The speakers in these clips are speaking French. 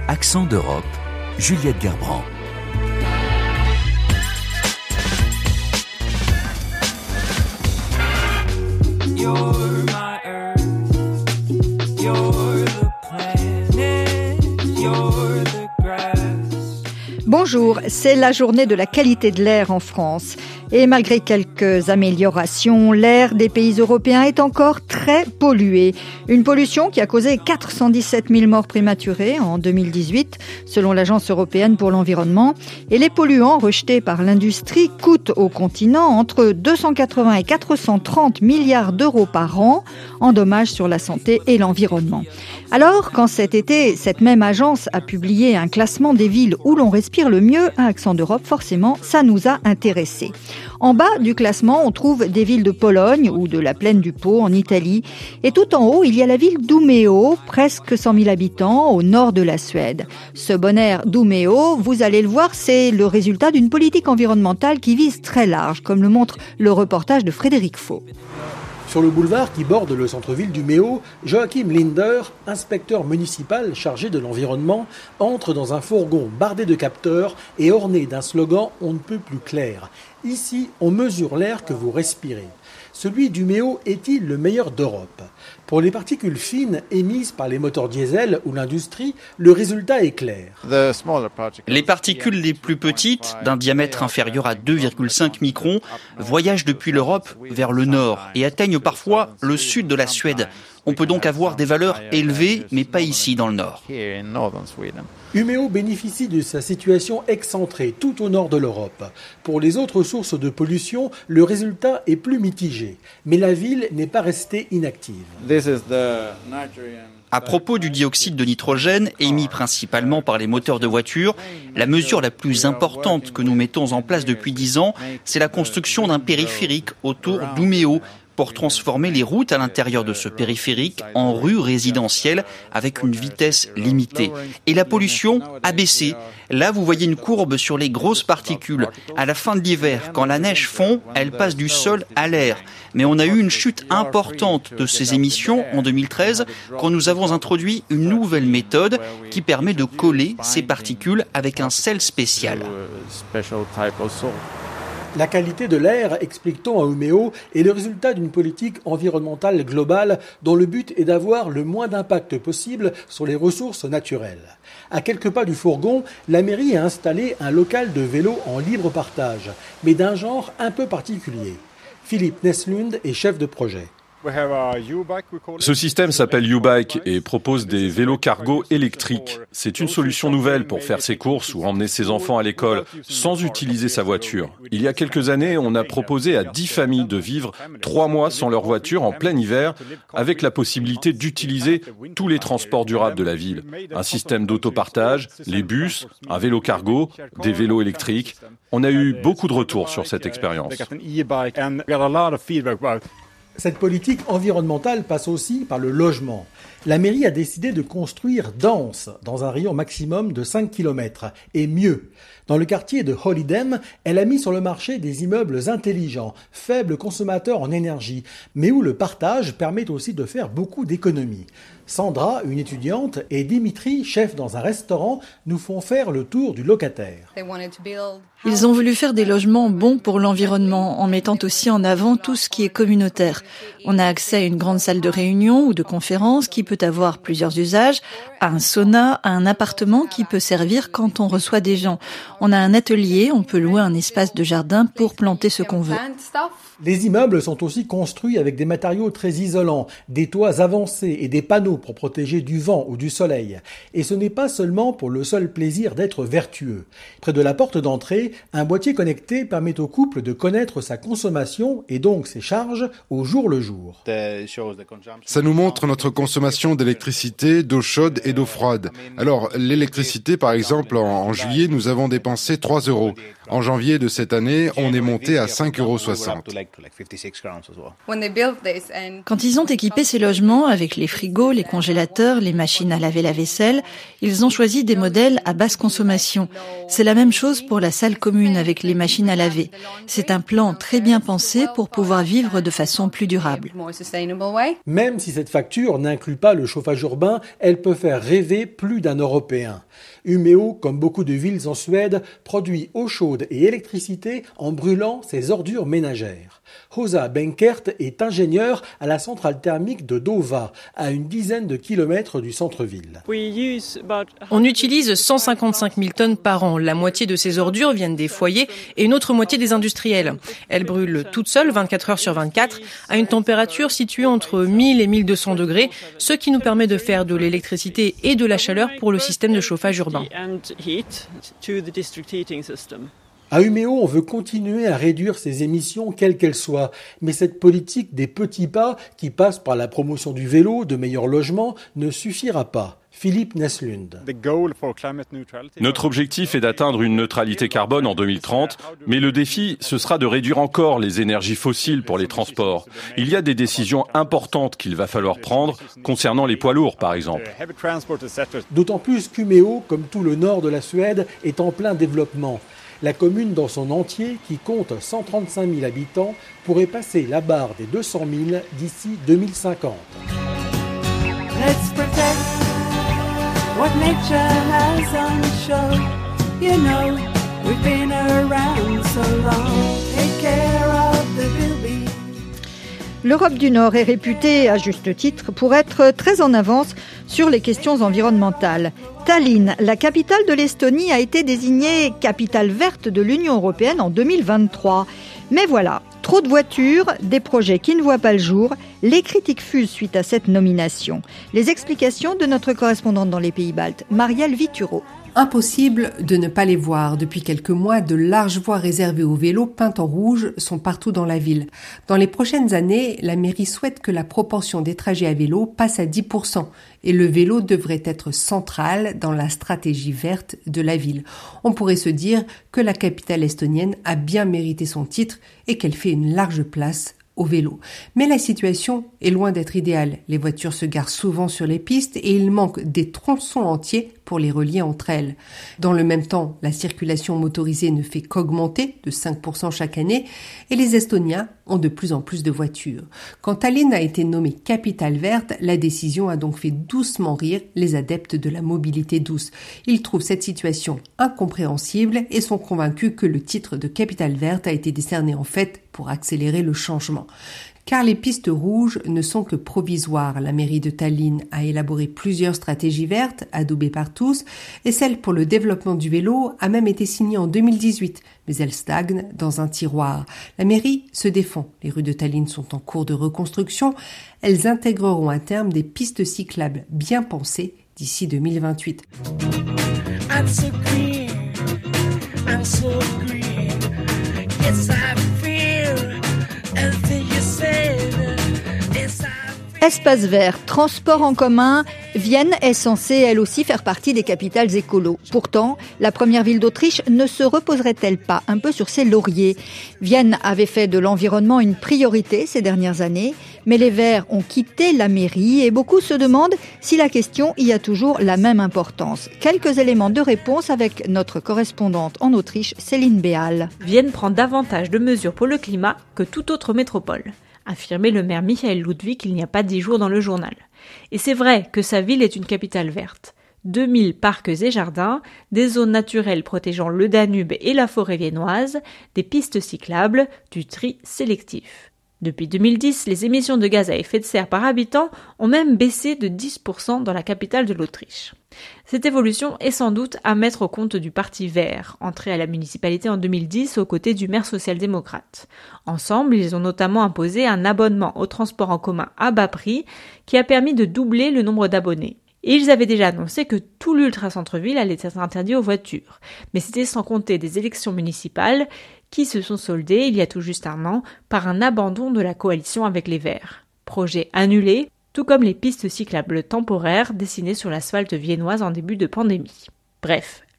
Accent d'Europe, Juliette Gerbrand. Bonjour, c'est la journée de la qualité de l'air en France. Et malgré quelques améliorations, l'air des pays européens est encore très pollué. Une pollution qui a causé 417 000 morts prématurées en 2018, selon l'Agence européenne pour l'environnement. Et les polluants rejetés par l'industrie coûtent au continent entre 280 et 430 milliards d'euros par an en dommages sur la santé et l'environnement. Alors, quand cet été, cette même agence a publié un classement des villes où l'on respire le mieux à Accent d'Europe, forcément, ça nous a intéressés. En bas du classement, on trouve des villes de Pologne ou de la plaine du Pô en Italie. Et tout en haut, il y a la ville d'Umeå, presque 100 000 habitants, au nord de la Suède. Ce bon air d'Umeå, vous allez le voir, c'est le résultat d'une politique environnementale qui vise très large, comme le montre le reportage de Frédéric Faux. Sur le boulevard qui borde le centre-ville d'Umeå, Joachim Linder, inspecteur municipal chargé de l'environnement, entre dans un fourgon bardé de capteurs et orné d'un slogan « On ne peut plus clair ». Ici, on mesure l'air que vous respirez. Celui d'Umeå est-il le meilleur d'Europe ? Pour les particules fines émises par les moteurs diesel ou l'industrie, le résultat est clair. Les particules les plus petites, d'un diamètre inférieur à 2,5 microns, voyagent depuis l'Europe vers le nord et atteignent parfois le sud de la Suède. On peut donc avoir des valeurs élevées, mais pas ici dans le nord. Umeå bénéficie de sa situation excentrée tout au nord de l'Europe. Pour les autres sources de pollution, le résultat est plus mitigé. Mais la ville n'est pas restée inactive. À propos du dioxyde de nitrogène, émis principalement par les moteurs de voitures, la mesure la plus importante que nous mettons en place depuis 10 ans, c'est la construction d'un périphérique autour d'Umeå, pour transformer les routes à l'intérieur de ce périphérique en rues résidentielles avec une vitesse limitée. Et la pollution a baissé. Là, vous voyez une courbe sur les grosses particules. À la fin de l'hiver, quand la neige fond, elle passe du sol à l'air. Mais on a eu une chute importante de ces émissions en 2013 quand nous avons introduit une nouvelle méthode qui permet de coller ces particules avec un sel spécial. La qualité de l'air, explique-t-on à Umeå, est le résultat d'une politique environnementale globale dont le but est d'avoir le moins d'impact possible sur les ressources naturelles. À quelques pas du fourgon, la mairie a installé un local de vélo en libre partage, mais d'un genre un peu particulier. Philippe Neslund est chef de projet. Ce système s'appelle U-Bike et propose des vélos cargo électriques. C'est une solution nouvelle pour faire ses courses ou emmener ses enfants à l'école sans utiliser sa voiture. Il y a quelques années, on a proposé à 10 familles de vivre 3 mois sans leur voiture en plein hiver avec la possibilité d'utiliser tous les transports durables de la ville. Un système d'autopartage, les bus, un vélo cargo, des vélos électriques. On a eu beaucoup de retours sur cette expérience. Cette politique environnementale passe aussi par le logement. La mairie a décidé de construire dense, dans un rayon maximum de 5 km, et mieux. Dans le quartier de Holidem, elle a mis sur le marché des immeubles intelligents, faibles consommateurs en énergie, mais où le partage permet aussi de faire beaucoup d'économies. Sandra, une étudiante, et Dimitri, chef dans un restaurant, nous font faire le tour du locataire. Ils ont voulu faire des logements bons pour l'environnement en mettant aussi en avant tout ce qui est communautaire. On a accès à une grande salle de réunion ou de conférence qui peut avoir plusieurs usages, à un sauna, à un appartement qui peut servir quand on reçoit des gens. On a un atelier, on peut louer un espace de jardin pour planter ce qu'on veut. Les immeubles sont aussi construits avec des matériaux très isolants, des toits avancés et des panneaux pour protéger du vent ou du soleil. Et ce n'est pas seulement pour le seul plaisir d'être vertueux. Près de la porte d'entrée, un boîtier connecté permet au couple de connaître sa consommation et donc ses charges au jour le jour. Ça nous montre notre consommation d'électricité, d'eau chaude et d'eau froide. Alors, l'électricité, par exemple, en juillet, nous avons dépensé 3 €. En janvier de cette année, on est monté à 5,60 €. Quand ils ont équipé ces logements avec les frigos, les congélateurs, les machines à laver la vaisselle, ils ont choisi des modèles à basse consommation. C'est la même chose pour la salle commune avec les machines à laver. C'est un plan très bien pensé pour pouvoir vivre de façon plus durable. Même si cette facture n'inclut pas le chauffage urbain, elle peut faire rêver plus d'un Européen. Umeå, comme beaucoup de villes en Suède, produit eau chaude et électricité en brûlant ses ordures ménagères. Rosa Benkert est ingénieure à la centrale thermique de Dova, à une dizaine de kilomètres du centre-ville. On utilise 155 000 tonnes par an. La moitié de ces ordures viennent des foyers et une autre moitié des industriels. Elles brûlent toutes seules 24 heures sur 24 à une température située entre 1000 et 1200 degrés, ce qui nous permet de faire de l'électricité et de la chaleur pour le système de chauffage urbain. À Umeå, on veut continuer à réduire ses émissions, quelles qu'elles soient. Mais cette politique des petits pas, qui passe par la promotion du vélo, de meilleurs logements, ne suffira pas. Philippe Neslund. Notre objectif est d'atteindre une neutralité carbone en 2030, mais le défi, ce sera de réduire encore les énergies fossiles pour les transports. Il y a des décisions importantes qu'il va falloir prendre, concernant les poids lourds par exemple. D'autant plus qu'Umeå, comme tout le nord de la Suède, est en plein développement. La commune dans son entier, qui compte 135 000 habitants, pourrait passer la barre des 200 000 d'ici 2050. Let's protect what nature has on show. You know, we've been around so long. Take care of the bilby. L'Europe du Nord est réputée, à juste titre, pour être très en avance sur les questions environnementales. Tallinn, la capitale de l'Estonie, a été désignée capitale verte de l'Union européenne en 2023. Mais voilà, trop de voitures, des projets qui ne voient pas le jour, les critiques fusent suite à cette nomination. Les explications de notre correspondante dans les pays baltes, Marielle Vituro. Impossible de ne pas les voir. Depuis quelques mois, de larges voies réservées aux vélos peintes en rouge sont partout dans la ville. Dans les prochaines années, la mairie souhaite que la proportion des trajets à vélo passe à 10% et le vélo devrait être central dans la stratégie verte de la ville. On pourrait se dire que la capitale estonienne a bien mérité son titre et qu'elle fait une large place au vélo. Mais la situation est loin d'être idéale. Les voitures se garent souvent sur les pistes et il manque des tronçons entiers pour les relier entre elles. Dans le même temps, la circulation motorisée ne fait qu'augmenter de 5% chaque année et les Estoniens ont de plus en plus de voitures. Quand Tallinn a été nommée capitale verte, la décision a donc fait doucement rire les adeptes de la mobilité douce. Ils trouvent cette situation incompréhensible et sont convaincus que le titre de capitale verte a été décerné en fait pour accélérer le changement. Car les pistes rouges ne sont que provisoires. La mairie de Tallinn a élaboré plusieurs stratégies vertes, adoubées par tous, et celle pour le développement du vélo a même été signée en 2018, mais elle stagne dans un tiroir. La mairie se défend. Les rues de Tallinn sont en cours de reconstruction. Elles intégreront à terme des pistes cyclables bien pensées d'ici 2028. I'm so green, I'm so green. Yes, I feel everything you said. Espace vert, transport en commun, Vienne est censée elle aussi faire partie des capitales écolos. Pourtant, la première ville d'Autriche ne se reposerait-elle pas un peu sur ses lauriers ? Vienne avait fait de l'environnement une priorité ces dernières années, mais les Verts ont quitté la mairie et beaucoup se demandent si la question y a toujours la même importance. Quelques éléments de réponse avec notre correspondante en Autriche, Céline Béal. Vienne prend davantage de mesures pour le climat que toute autre métropole, affirmait le maire Michael Ludwig il n'y a pas 10 jours dans le journal. Et c'est vrai que sa ville est une capitale verte. 2000 parcs et jardins, des zones naturelles protégeant le Danube et la forêt viennoise, des pistes cyclables, du tri sélectif. Depuis 2010, les émissions de gaz à effet de serre par habitant ont même baissé de 10% dans la capitale de l'Autriche. Cette évolution est sans doute à mettre au compte du Parti vert, entré à la municipalité en 2010 aux côtés du maire social-démocrate. Ensemble, ils ont notamment imposé un abonnement au transport en commun à bas prix qui a permis de doubler le nombre d'abonnés. Et ils avaient déjà annoncé que tout l'ultra-centre-ville allait être interdit aux voitures. Mais c'était sans compter des élections municipales qui se sont soldées il y a tout juste un an par un abandon de la coalition avec les Verts. Projet annulé, tout comme les pistes cyclables temporaires dessinées sur l'asphalte viennoise en début de pandémie. Bref,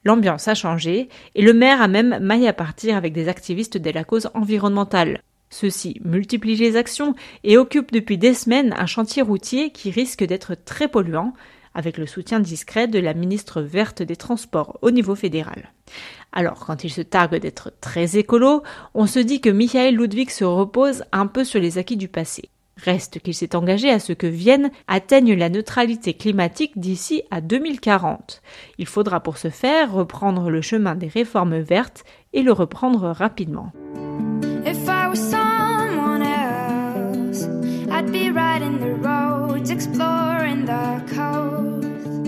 L'ambiance a changé et le maire a même maillé à partir avec des activistes de la cause environnementale. Ceux-ci multiplient les actions et occupent depuis des semaines un chantier routier qui risque d'être très polluant, avec le soutien discret de la ministre verte des Transports au niveau fédéral. Alors, quand il se targue d'être très écolo, on se dit que Michael Ludwig se repose un peu sur les acquis du passé. Reste qu'il s'est engagé à ce que Vienne atteigne la neutralité climatique d'ici à 2040. Il faudra pour ce faire reprendre le chemin des réformes vertes et le reprendre rapidement. If I was someone else, I'd be riding the roads, exploring the coast.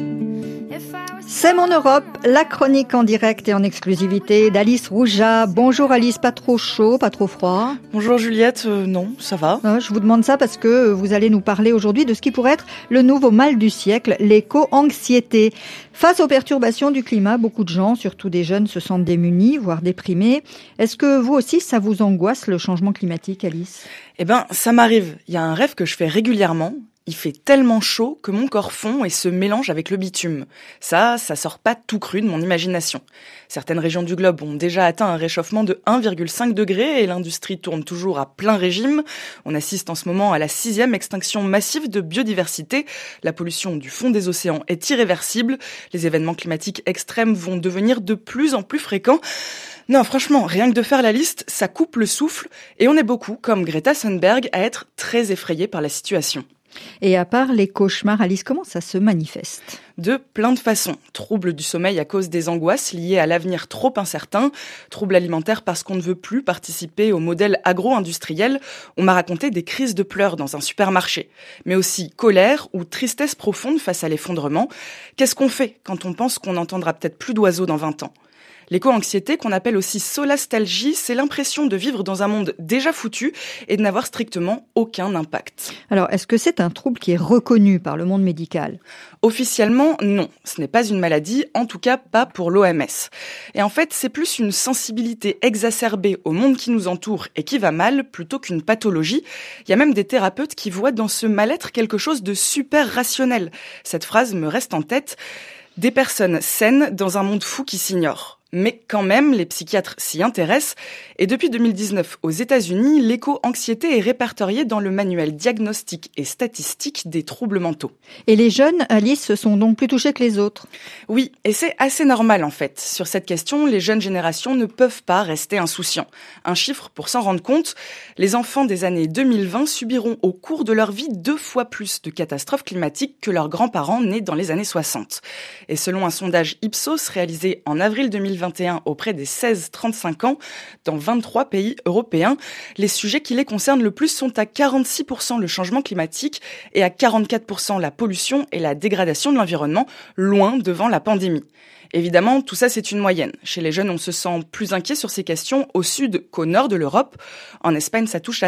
C'est mon Europe, la chronique en direct et en exclusivité d'Alice Rouja. Bonjour Alice, pas trop chaud, pas trop froid? Bonjour Juliette, non, ça va. Je vous demande ça parce que vous allez nous parler aujourd'hui de ce qui pourrait être le nouveau mal du siècle, l'éco-anxiété. Face aux perturbations du climat, beaucoup de gens, surtout des jeunes, se sentent démunis, voire déprimés. Est-ce que vous aussi, ça vous angoisse le changement climatique, Alice? Ça m'arrive. Il y a un rêve que je fais régulièrement. Il fait tellement chaud que mon corps fond et se mélange avec le bitume. Ça sort pas tout cru de mon imagination. Certaines régions du globe ont déjà atteint un réchauffement de 1,5 degré et l'industrie tourne toujours à plein régime. On assiste en ce moment à la 6e extinction massive de biodiversité. La pollution du fond des océans est irréversible. Les événements climatiques extrêmes vont devenir de plus en plus fréquents. Non, franchement, rien que de faire la liste, ça coupe le souffle et on est beaucoup, comme Greta Thunberg, à être très effrayés par la situation. Et à part les cauchemars, Alice, comment ça se manifeste? De plein de façons. Troubles du sommeil à cause des angoisses liées à l'avenir trop incertain, troubles alimentaires parce qu'on ne veut plus participer au modèle agro-industriel. On m'a raconté des crises de pleurs dans un supermarché. Mais aussi colère ou tristesse profonde face à l'effondrement. Qu'est-ce qu'on fait quand on pense qu'on n'entendra peut-être plus d'oiseaux dans 20 ans ? L'éco-anxiété, qu'on appelle aussi solastalgie, c'est l'impression de vivre dans un monde déjà foutu et de n'avoir strictement aucun impact. Alors, est-ce que c'est un trouble qui est reconnu par le monde médical? Officiellement, non. Ce n'est pas une maladie, en tout cas pas pour l'OMS. Et en fait, c'est plus une sensibilité exacerbée au monde qui nous entoure et qui va mal, plutôt qu'une pathologie. Il y a même des thérapeutes qui voient dans ce mal-être quelque chose de super rationnel. Cette phrase me reste en tête. Des personnes saines dans un monde fou qui s'ignore. Mais quand même, les psychiatres s'y intéressent. Et depuis 2019, aux États-Unis, l'éco-anxiété est répertoriée dans le manuel diagnostique et statistique des troubles mentaux. Et les jeunes, Alice, sont donc plus touchés que les autres? Oui, et c'est assez normal en fait. Sur cette question, les jeunes générations ne peuvent pas rester insouciants. Un chiffre pour s'en rendre compte, les enfants des années 2020 subiront au cours de leur vie 2 fois plus de catastrophes climatiques que leurs grands-parents nés dans les années 60. Et selon un sondage Ipsos réalisé en avril 2021 auprès des 16-35 ans dans 23 pays européens, les sujets qui les concernent le plus sont à 46% le changement climatique et à 44% la pollution et la dégradation de l'environnement, loin devant la pandémie. Évidemment, tout ça, c'est une moyenne. Chez les jeunes, on se sent plus inquiet sur ces questions au sud qu'au nord de l'Europe. En Espagne, ça touche à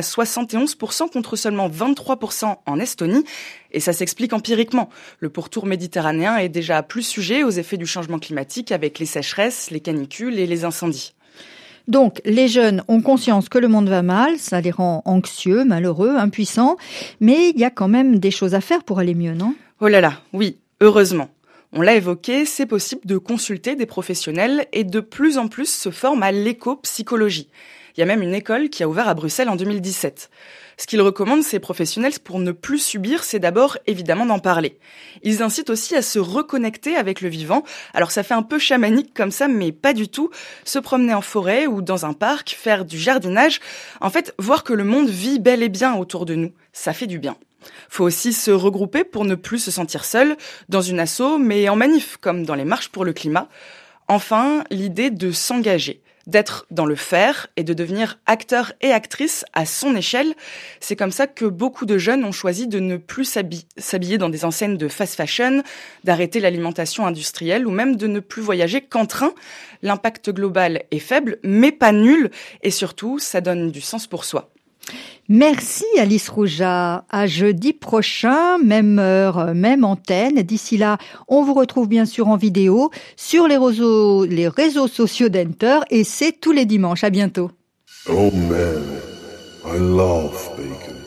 71% contre seulement 23% en Estonie. Et ça s'explique empiriquement. Le pourtour méditerranéen est déjà plus sujet aux effets du changement climatique avec les sécheresses, les canicules et les incendies. Donc, les jeunes ont conscience que le monde va mal, ça les rend anxieux, malheureux, impuissants. Mais il y a quand même des choses à faire pour aller mieux, non? Oh là là, oui, heureusement. On l'a évoqué, c'est possible de consulter des professionnels et de plus en plus se forment à l'éco-psychologie. Il y a même une école qui a ouvert à Bruxelles en 2017. Ce qu'ils recommandent, ces professionnels, pour ne plus subir, c'est d'abord évidemment d'en parler. Ils incitent aussi à se reconnecter avec le vivant. Alors ça fait un peu chamanique comme ça, mais pas du tout. Se promener en forêt ou dans un parc, faire du jardinage. En fait, voir que le monde vit bel et bien autour de nous, ça fait du bien. Faut aussi se regrouper pour ne plus se sentir seul, dans une asso, mais en manif, comme dans les marches pour le climat. Enfin, l'idée de s'engager, d'être dans le faire et de devenir acteur et actrice à son échelle. C'est comme ça que beaucoup de jeunes ont choisi de ne plus s'habiller dans des enseignes de fast fashion, d'arrêter l'alimentation industrielle ou même de ne plus voyager qu'en train. L'impact global est faible, mais pas nul, et surtout, ça donne du sens pour soi. Merci Alice Rouja. À jeudi prochain, même heure, même antenne. D'ici là, on vous retrouve bien sûr en vidéo sur les réseaux sociaux d'Enter et c'est tous les dimanches. À bientôt. Oh man, I love bacon.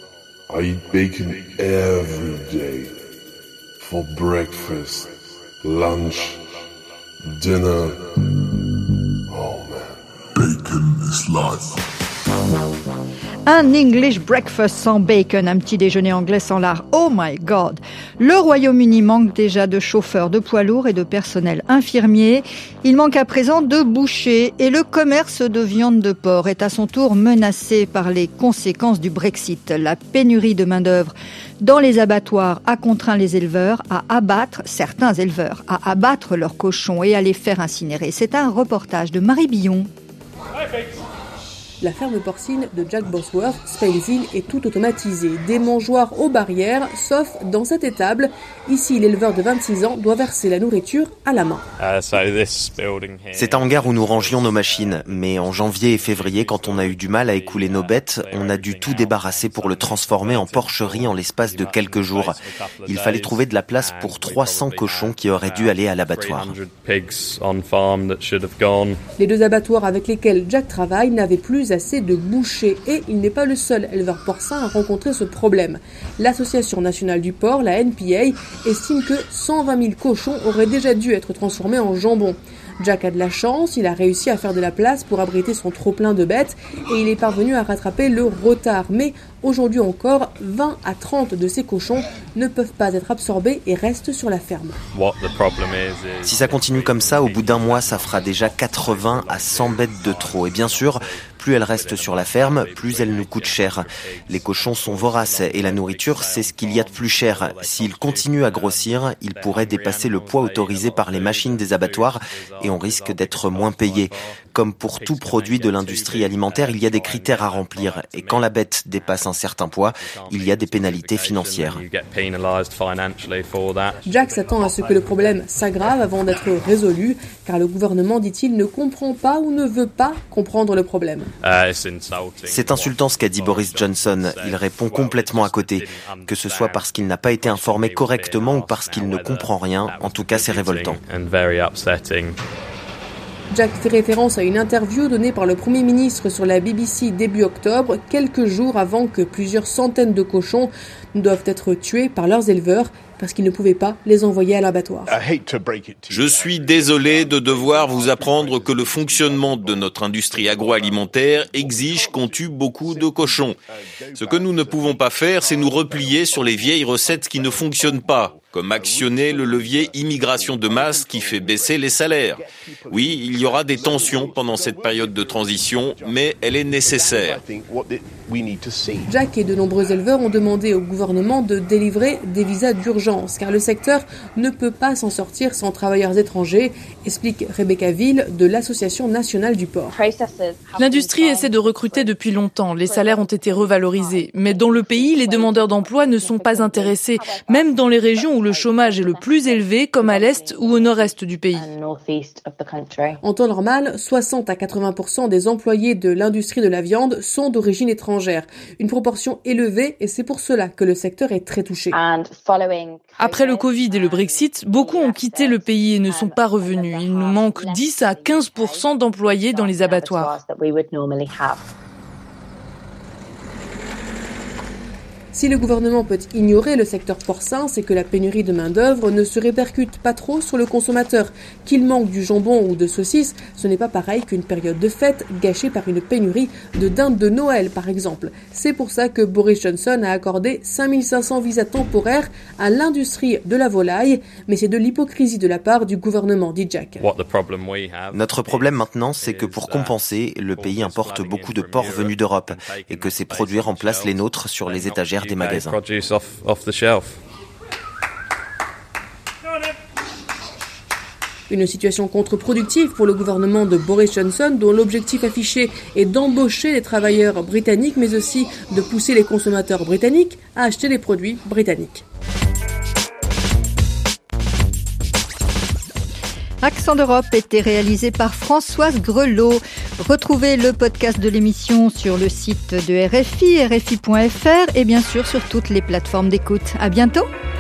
I eat bacon every day. For breakfast, lunch dinner. Oh man. Bacon is life. Un English breakfast sans bacon, un petit déjeuner anglais sans lard. Oh my God! Le Royaume-Uni manque déjà de chauffeurs, de poids lourds et de personnel infirmier. Il manque à présent de bouchers et le commerce de viande de porc est à son tour menacé par les conséquences du Brexit. La pénurie de main-d'œuvre dans les abattoirs a contraint les éleveurs à abattre, certains éleveurs, à abattre leurs cochons et à les faire incinérer. C'est un reportage de Marie Billon. La ferme porcine de Jack Bosworth, Spainshill, est tout automatisée. Des mangeoires aux barrières, sauf dans cette étable. Ici, l'éleveur de 26 ans doit verser la nourriture à la main. C'est un hangar où nous rangions nos machines. Mais en janvier et février, quand on a eu du mal à écouler nos bêtes, on a dû tout débarrasser pour le transformer en porcherie en l'espace de quelques jours. Il fallait trouver de la place pour 300 cochons qui auraient dû aller à l'abattoir. Les deux abattoirs avec lesquels Jack travaille n'avaient plus assez de bouchers et il n'est pas le seul éleveur porcin à rencontrer ce problème. L'Association nationale du porc, la NPA, estime que 120 000 cochons auraient déjà dû être transformés en jambon. Jack a de la chance, il a réussi à faire de la place pour abriter son trop-plein de bêtes et il est parvenu à rattraper le retard. Mais aujourd'hui encore, 20 à 30 de ces cochons ne peuvent pas être absorbés et restent sur la ferme. Si ça continue comme ça, au bout d'un mois, ça fera déjà 80 à 100 bêtes de trop. Et bien sûr, plus elles restent sur la ferme, plus elles nous coûtent cher. Les cochons sont voraces et la nourriture, c'est ce qu'il y a de plus cher. S'ils continuent à grossir, ils pourraient dépasser le poids autorisé par les machines des abattoirs et on risque d'être moins payé. Comme pour tout produit de l'industrie alimentaire, il y a des critères à remplir. Et quand la bête dépasse un certain poids, il y a des pénalités financières. Jack s'attend à ce que le problème s'aggrave avant d'être résolu, car le gouvernement, dit-il, ne comprend pas ou ne veut pas comprendre le problème. C'est insultant ce qu'a dit Boris Johnson. Il répond complètement à côté. Que ce soit parce qu'il n'a pas été informé correctement ou parce qu'il ne comprend rien, en tout cas c'est révoltant. Jack fait référence à une interview donnée par le Premier ministre sur la BBC début octobre, quelques jours avant que plusieurs centaines de cochons doivent être tués par leurs éleveurs parce qu'ils ne pouvaient pas les envoyer à l'abattoir. Je suis désolé de devoir vous apprendre que le fonctionnement de notre industrie agroalimentaire exige qu'on tue beaucoup de cochons. Ce que nous ne pouvons pas faire, c'est nous replier sur les vieilles recettes qui ne fonctionnent pas, comme actionner le levier immigration de masse qui fait baisser les salaires. Oui, il y aura des tensions pendant cette période de transition, mais elle est nécessaire. Jack et de nombreux éleveurs ont demandé au gouvernement de délivrer des visas d'urgence, car le secteur ne peut pas s'en sortir sans travailleurs étrangers, explique Rebecca Ville de l'Association nationale du porc. L'industrie essaie de recruter depuis longtemps, les salaires ont été revalorisés, mais dans le pays, les demandeurs d'emploi ne sont pas intéressés, même dans les régions où le chômage est le plus élevé, comme à l'est ou au nord-est du pays. En temps normal, 60 à 80% des employés de l'industrie de la viande sont d'origine étrangère. Une proportion élevée et c'est pour cela que le secteur est très touché. Après le Covid et le Brexit, beaucoup ont quitté le pays et ne sont pas revenus. Il nous manque 10 à 15% d'employés dans les abattoirs. Si le gouvernement peut ignorer le secteur porcin, c'est que la pénurie de main-d'œuvre ne se répercute pas trop sur le consommateur. Qu'il manque du jambon ou de saucisses, ce n'est pas pareil qu'une période de fête gâchée par une pénurie de dinde de Noël, par exemple. C'est pour ça que Boris Johnson a accordé 5500 visas temporaires à l'industrie de la volaille, mais c'est de l'hypocrisie de la part du gouvernement, dit Jack. Notre problème maintenant, c'est que pour compenser, le pays importe beaucoup de porcs venus d'Europe et que ces produits remplacent les nôtres sur les étagères des magasins. Une situation contre-productive pour le gouvernement de Boris Johnson, dont l'objectif affiché est d'embaucher les travailleurs britanniques, mais aussi de pousser les consommateurs britanniques à acheter des produits britanniques. Accent d'Europe était réalisé par Françoise Grelot. Retrouvez le podcast de l'émission sur le site de RFI, rfi.fr et bien sûr sur toutes les plateformes d'écoute. À bientôt!